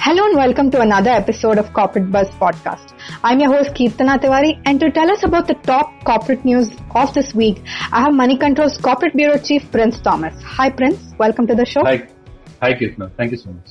Hello and welcome to another episode of Corporate Buzz Podcast. I'm your host Keertana Tiwari, and to tell us about the top corporate news of this week, I have Moneycontrol's Corporate Bureau Chief Prince Thomas. Hi Prince, welcome to the show. Hi Keertana, thank you so much.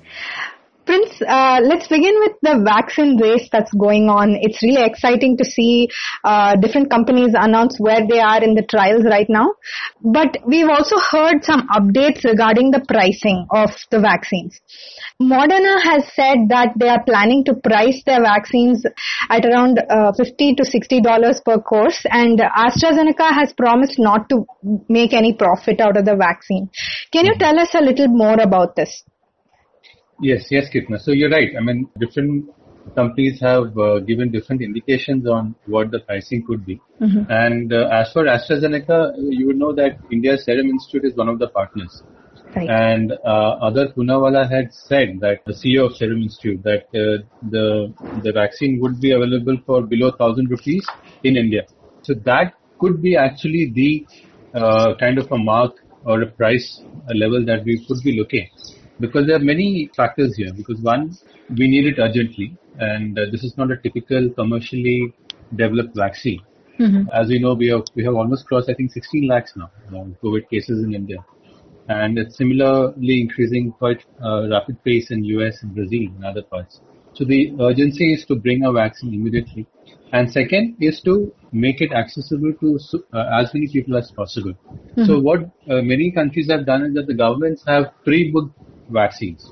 Prince, let's begin with the vaccine race that's going on. It's really exciting to see different companies announce where they are in the trials right now. But we've also heard some updates regarding the pricing of the vaccines. Moderna has said that they are planning to price their vaccines at around $50 to $60 per course, and AstraZeneca has promised not to make any profit out of the vaccine. Can you tell us a little more about this? Yes, Keertana. So you're right. I mean, different companies have given different indications on what the pricing could be. Mm-hmm. And as for AstraZeneca, you would know that India's Serum Institute is one of the partners. Right. And Adar Poonawalla had said, that the CEO of Serum Institute, that the vaccine would be available for below 1,000 rupees in India. So that could be actually the kind of a mark or a price level that we could be looking. Because there are many factors here. Because one, we need it urgently, and this is not a typical commercially developed vaccine. Mm-hmm. As we know, we have almost crossed, I think, 16 lakhs now COVID cases in India, and it's similarly increasing quite rapid pace in US and Brazil and other parts. So the urgency is to bring a vaccine immediately, and second is to make it accessible to as many people as possible. Mm-hmm. So what many countries have done is that the governments have pre-booked vaccines.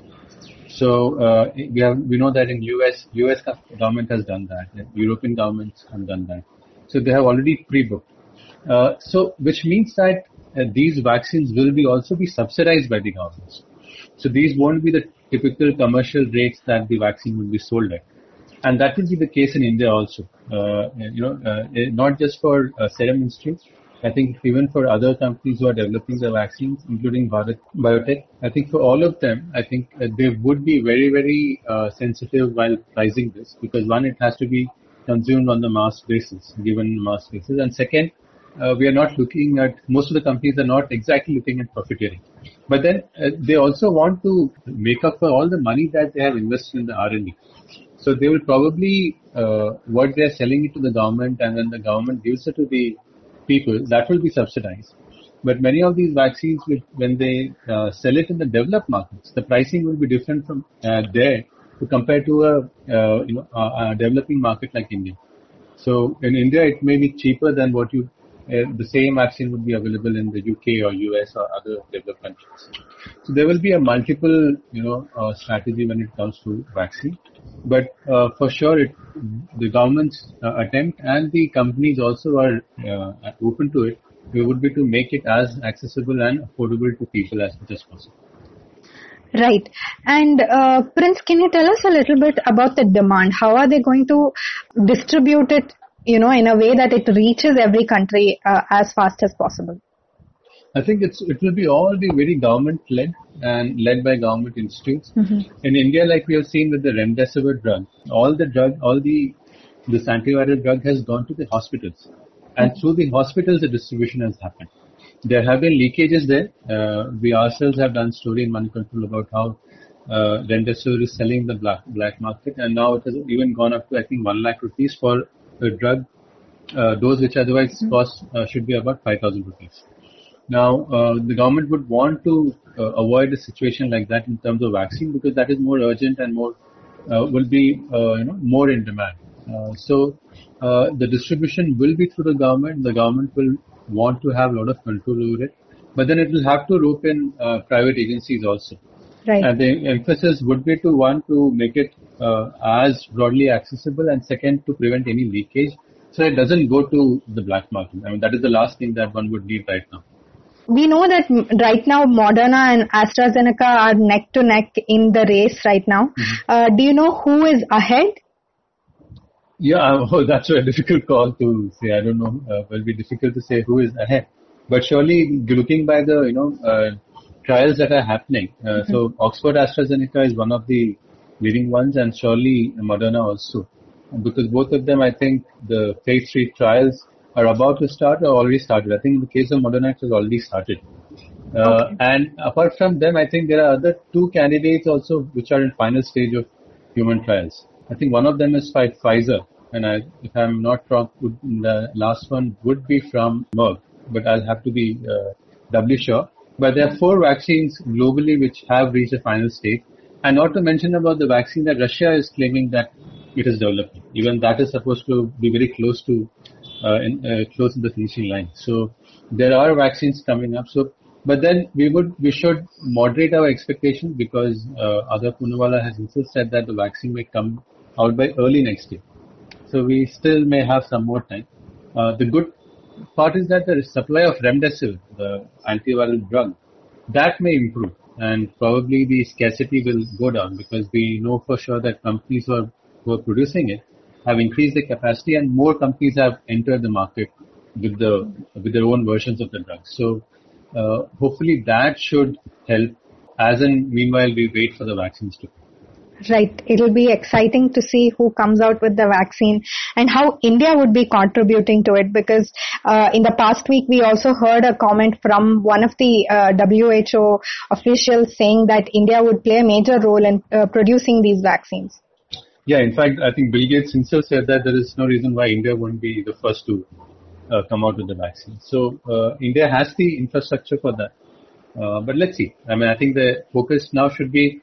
So we know that in US government has done that. European governments have done that. So they have already pre-booked. So which means that these vaccines will also be subsidized by the governments. So these won't be the typical commercial rates that the vaccine will be sold at. And that will be the case in India also. Not just for Serum Institute. I think even for other companies who are developing the vaccines, including Bharat Biotech, I think for all of them, I think they would be very, very sensitive while pricing this, because one, it has to be consumed on the mass basis, given mass basis, and second, we are not looking at, most of the companies are not exactly looking at profiteering. But then they also want to make up for all the money that they have invested in the R&D. So they will probably, what they are selling it to the government, and then the government gives it to the people, that will be subsidized. But many of these vaccines, when they sell it in the developed markets, the pricing will be different from there to compare to a developing market like India. So in India, it may be cheaper than what the same vaccine would be available in the UK or US or other developed countries. So there will be a multiple, strategy when it comes to vaccine. But for sure, the government's attempt and the companies also are open to it. It would be to make it as accessible and affordable to people as much as possible. Right. And Prince, can you tell us a little bit about the demand? How are they going to distribute it, in a way that it reaches every country as fast as possible? I think it will all be very government-led and led by government institutes. Mm-hmm. In India, like we have seen with the Remdesivir drug, this antiviral drug has gone to the hospitals. And through the hospitals, the distribution has happened. There have been leakages there. We ourselves have done story in Moneycontrol about how Remdesivir is selling the black market. And now it has even gone up to, I think, 1 lakh rupees for a drug, dose which otherwise cost should be about 5,000 rupees. Now, the government would want to avoid a situation like that in terms of vaccine, because that is more urgent and more will be more in demand. So the distribution will be through the government. The government will want to have a lot of control over it, but then it will have to rope in private agencies also. Right. And the emphasis would be to make it as broadly accessible, and second, to prevent any leakage, so it doesn't go to the black market. I mean, that is the last thing that one would need right now. We know that right now Moderna and AstraZeneca are neck to neck in the race right now. Mm-hmm. Do you know who is ahead? Yeah, that's a difficult call to say. I don't know. It will be difficult to say who is ahead. But surely, looking by the trials that are happening, mm-hmm. So Oxford AstraZeneca is one of the leading ones, and surely Moderna also, because both of them, I think, the phase 3 trials are about to start or already started. I think in the case of Moderna, it has already started. And apart from them, I think there are other two candidates also which are in final stage of human trials. I think one of them is Pfizer, and if I'm not wrong, the last one would be from Merck, but I'll have to be doubly sure. But there are 4 vaccines globally which have reached the final stage, and not to mention about the vaccine that Russia is claiming that it is developing. Even that is supposed to be very close to close in the finishing line. So there are vaccines coming up. So, but then we should moderate our expectations because Adar Poonawalla has insisted that the vaccine may come out by early next year. So we still may have some more time. The good part is that the supply of remdesivir, the antiviral drug, that may improve and probably the scarcity will go down because we know for sure that companies who are producing it have increased the capacity and more companies have entered the market with their own versions of the drug. So hopefully that should help. Meanwhile we wait for the vaccines to come. Right. It'll be exciting to see who comes out with the vaccine and how India would be contributing to it because in the past week we also heard a comment from one of the WHO officials saying that India would play a major role in producing these vaccines. Yeah, in fact, I think Bill Gates himself said that there is no reason why India won't be the first to come out with the vaccine. So India has the infrastructure for that. But let's see. I mean, I think the focus now should be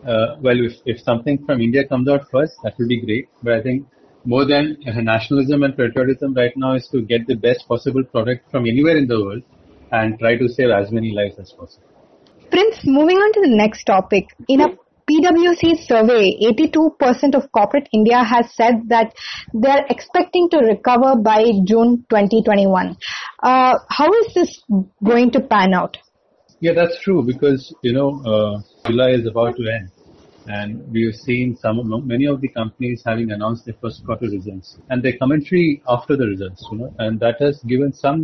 if something from India comes out first, that will be great. But I think more than nationalism and patriotism right now is to get the best possible product from anywhere in the world and try to save as many lives as possible. Prince, moving on to the next topic. In a PwC survey, 82% of corporate India has said that they are expecting to recover by June 2021. How is this going to pan out? Yeah, that's true because, July is about to end and we've seen many of the companies having announced their first quarter results and their commentary after the results, and that has given some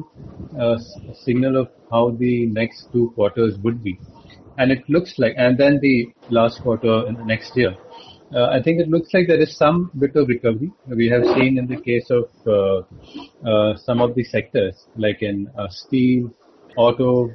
signal of how the next 2 quarters would be. And it looks like, and then the last quarter in the next year, I think it looks like there is some bit of recovery. We have seen in the case of some of the sectors like in steel, auto,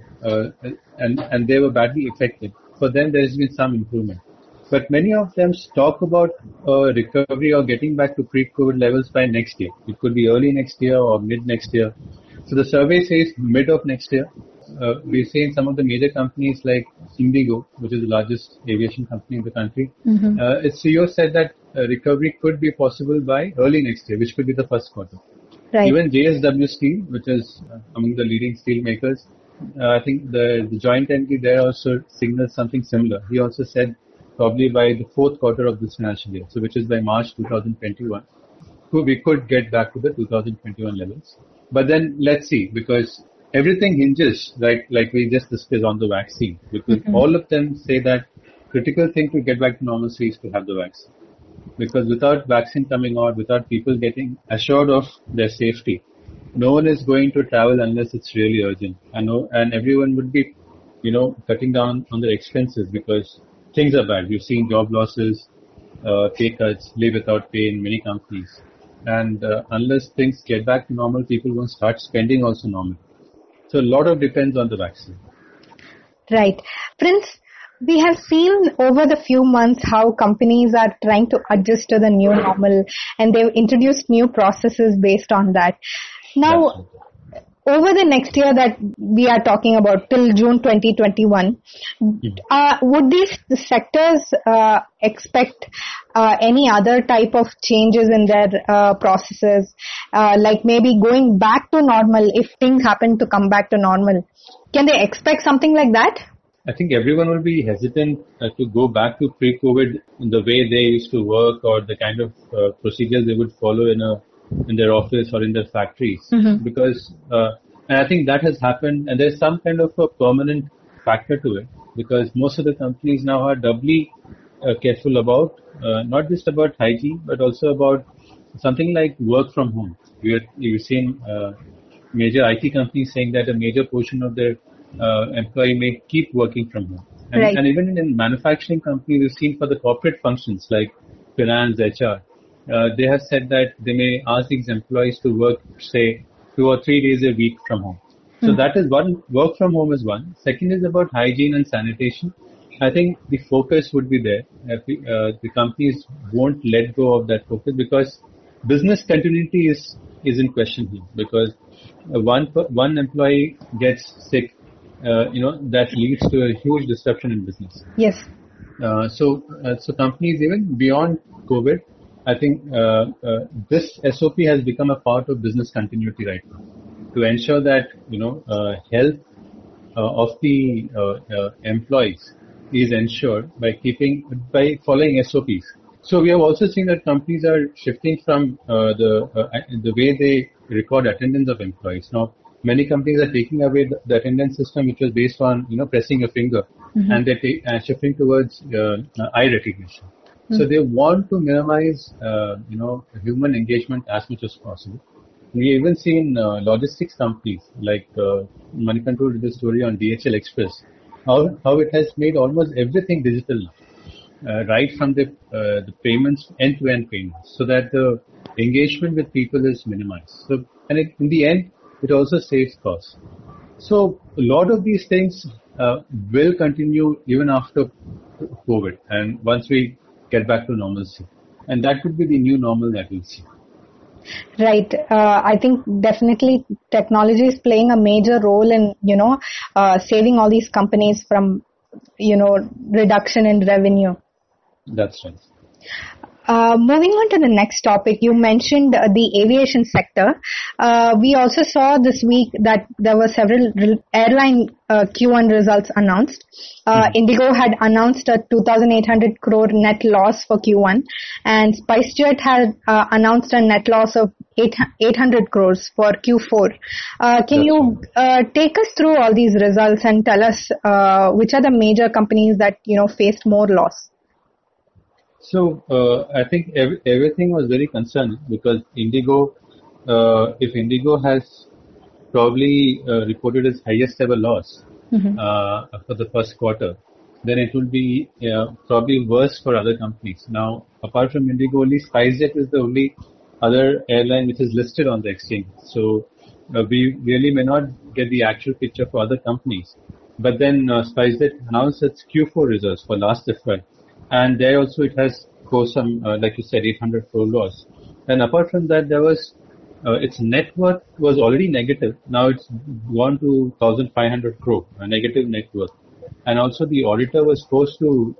and they were badly affected. For them, there has been some improvement. But many of them talk about recovery or getting back to pre-COVID levels by next year. It could be early next year or mid next year. So the survey says mid of next year. We've seen some of the major companies like Indigo, which is the largest aviation company in the country. Mm-hmm. Its CEO said that recovery could be possible by early next year, which could be the first quarter. Right. Even JSW Steel, which is among the leading steel makers, I think the joint entity there also signals something similar. He also said probably by the 4th quarter of this financial year, so which is by March 2021, we could get back to the 2021 levels. But then let's see, because everything hinges, like we just discussed, on the vaccine. Because all of them say that critical thing to get back to normalcy is to have the vaccine. Because without vaccine coming out, without people getting assured of their safety, no one is going to travel unless it's really urgent. And everyone would be, cutting down on their expenses because things are bad. We've seen job losses, pay cuts, leave without pay in many companies. And unless things get back to normal, people won't start spending also normal. So a lot of depends on the vaccine. Right. Prince, we have seen over the few months how companies are trying to adjust to the new normal and they've introduced new processes based on that. Now, over the next year that we are talking about till June 2021, would these sectors expect any other type of changes in their processes, like maybe going back to normal if things happen to come back to normal? Can they expect something like that? I think everyone will be hesitant to go back to pre-COVID in the way they used to work or the kind of procedures they would follow in their office or in their factories. Because and I think that has happened, and there's some kind of a permanent factor to it because most of the companies now are doubly careful about not just about hygiene but also about something like work from home. You've seen major IT companies saying that a major portion of their employee may keep working from home. And even in manufacturing companies, we've seen for the corporate functions like finance, HR, they have said that they may ask these employees to work, say, 2 or 3 days a week from home. So that is one. Work from home is one. Second is about hygiene and sanitation. I think the focus would be there. The companies won't let go of that focus because business continuity is in question here. Because one employee gets sick, that leads to a huge disruption in business. Yes. So companies even beyond COVID, I think this SOP has become a part of business continuity right now to ensure that health of the employees is ensured by following SOPs. So we have also seen that companies are shifting from the way they record attendance of employees. Now, many companies are taking away the attendance system, which was based on pressing a finger, and they're shifting towards eye recognition. So they want to minimize human engagement as much as possible. We even seen logistics companies like Manikantoor did a story on DHL Express, how it has made almost everything digital now, right from the payments, end-to-end payments, so that the engagement with people is minimized. So, and in the end, it also saves costs. So a lot of these things will continue even after COVID, and once we get back to normalcy, and that could be the new normal that we'll see. Right. I think definitely technology is playing a major role in, saving all these companies from, reduction in revenue. That's right. Moving on to the next topic, you mentioned the aviation sector. We also saw this week that there were several airline Q1 results announced. Indigo had announced a 2,800 crore net loss for Q1, and SpiceJet had announced a net loss of 800 crores for Q4. Can you take us through all these results and tell us which are the major companies that faced more loss? So I think everything was very concerning because Indigo, if Indigo has probably reported its highest ever loss for the first quarter, then it will be probably worse for other companies. Now, apart from Indigo, only SpiceJet is the only other airline which is listed on the exchange. So we really may not get the actual picture for other companies. But then SpiceJet announced its Q4 results for last FY. And there also it has caused some, like you said, 800 crore loss. And apart from that, there was its net worth was already negative. Now it's gone to 1,500 crore, a negative net worth. And also the auditor was forced to,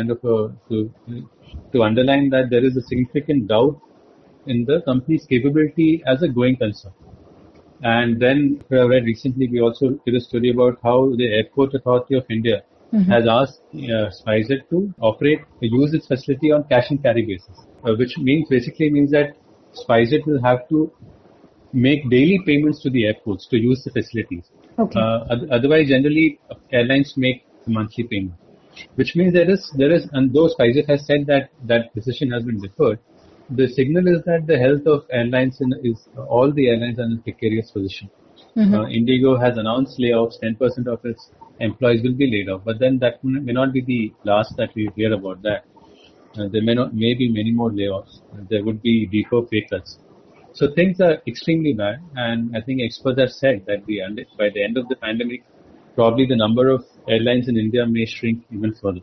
to underline that there is a significant doubt in the company's capability as a going concern. And then recently we also did a story about how the Airport Authority of India has asked SpiceJet to use its facility on cash and carry basis, which basically means that SpiceJet will have to make daily payments to the airports to use the facilities. Okay. Otherwise, generally, airlines make monthly payment, which means there is, and though SpiceJet has said that decision has been deferred, the signal is that the health of airlines all the airlines are in a precarious position. Indigo has announced layoffs. 10% of its employees will be laid off, but then that may not be the last that we hear about that. There may be many more layoffs. There would be deeper pay cuts. So things are extremely bad, and I think experts have said that by the end of the pandemic, probably the number of airlines in India may shrink even further.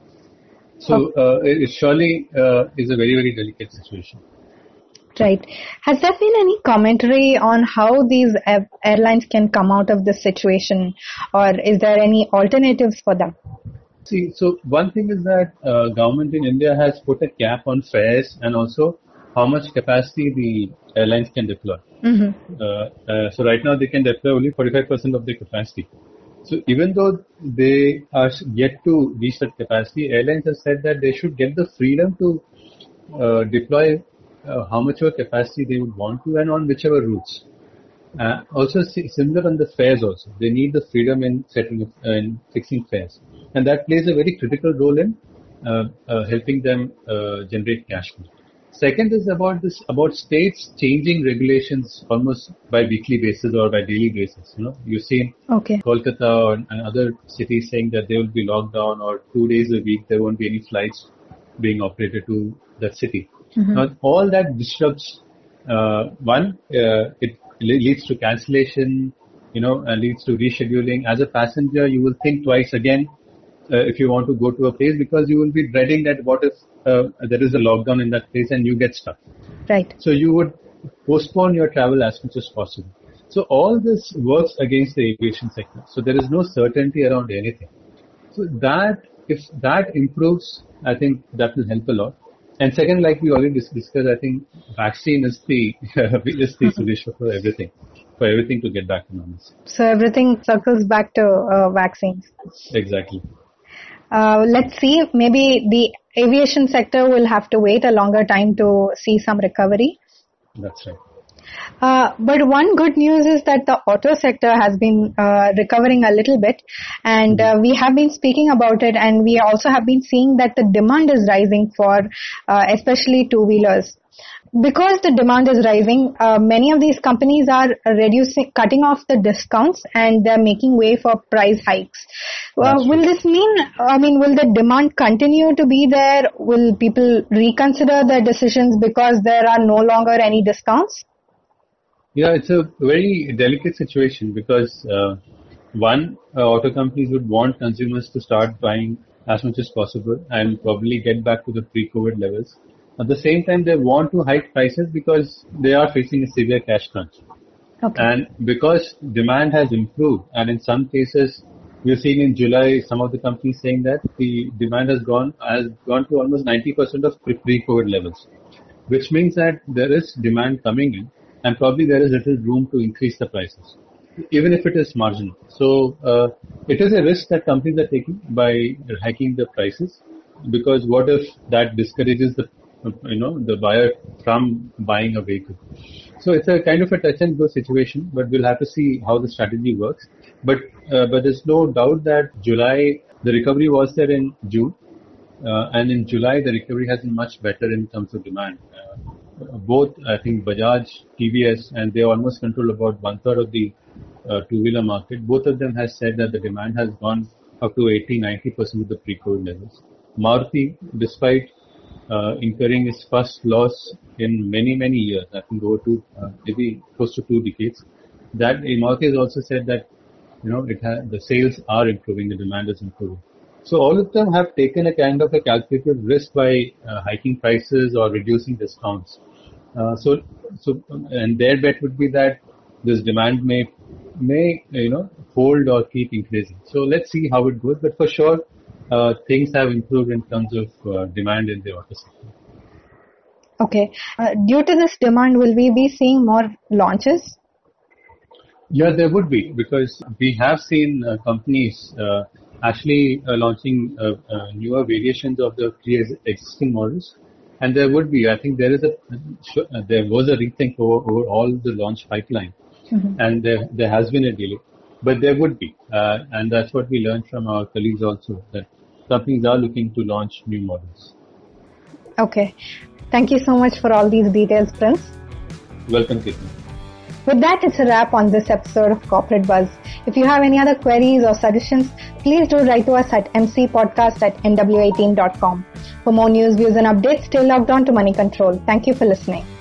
So it surely is a very, very delicate situation. Right. Has there been any commentary on how these airlines can come out of this situation, or is there any alternatives for them? See, so one thing is that government in India has put a cap on fares and also how much capacity the airlines can deploy. So right now they can deploy only 45% of their capacity. So even though they are yet to reach that capacity, airlines have said that they should get the freedom to deploy how much of a capacity they would want to and on whichever routes. Also similar on the fares also. They need the freedom in fixing fares. And that plays a very critical role in helping them generate cash flow. Second is about states changing regulations almost by weekly basis or by daily basis. You've seen Kolkata and other cities saying that they will be locked down, or 2 days a week there won't be any flights being operated to that city. Now, all that disrupts, it leads to cancellation, leads to rescheduling. As a passenger, you will think twice again if you want to go to a place, because you will be dreading that what if there is a lockdown in that place and you get stuck. Right. So you would postpone your travel as much as possible. So all this works against the aviation sector. So there is no certainty around anything. So if that improves, I think that will help a lot. And second, like we already discussed, I think vaccine is the solution for everything to get back to normal. So everything circles back to vaccines. Exactly. Let's see. Maybe the aviation sector will have to wait a longer time to see some recovery. That's right. But one good news is that the auto sector has been recovering a little bit, and we have been speaking about it, and we also have been seeing that the demand is rising for especially two-wheelers. Because the demand is rising, many of these companies are cutting off the discounts, and they're making way for price hikes. Will this mean, will the demand continue to be there? Will people reconsider their decisions because there are no longer any discounts? Yeah, it's a very delicate situation because auto companies would want consumers to start buying as much as possible and probably get back to the pre-COVID levels. At the same time, they want to hike prices because they are facing a severe cash crunch. Okay. And because demand has improved, and in some cases, we've seen in July some of the companies saying that the demand has gone to almost 90% of pre-COVID levels, which means that there is demand coming in. And probably there is little room to increase the prices, even if it is marginal. So it is a risk that companies are taking by hiking the prices, because what if that discourages the buyer from buying a vehicle? So it's a kind of a touch and go situation, but we'll have to see how the strategy works. But there's no doubt that July the recovery was there in June, and in July the recovery has been much better in terms of demand. Both, I think, Bajaj, TVS, and they almost control about 1/3 of the two-wheeler market. Both of them has said that the demand has gone up to 80-90% of the pre-COVID levels. Maruti, despite incurring its first loss in many, many years, I think over maybe close to 2 decades, that Maruti has also said that the sales are improving, the demand is improving. So all of them have taken a kind of a calculated risk by hiking prices or reducing discounts. And their bet would be that this demand may hold or keep increasing. So let's see how it goes. But for sure, things have improved in terms of demand in the auto sector. Okay. Due to this demand, will we be seeing more launches? Yeah, there would be, because we have seen companies actually launching newer variations of the existing models. And there would be, I think there was a rethink over all the launch pipeline, and there has been a delay, but there would be, and that's what we learned from our colleagues also, that companies are looking to launch new models. Okay, thank you so much for all these details, Prince. Welcome, Kirtan. With that, it's a wrap on this episode of Corporate Buzz. If you have any other queries or suggestions, please do write to us at mcpodcast@nw18.com. For more news, views and updates, stay logged on to Money Control. Thank you for listening.